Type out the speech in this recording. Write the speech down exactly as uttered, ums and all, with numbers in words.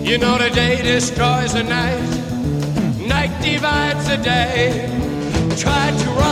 You know the day destroys the night, night divides the day. Try to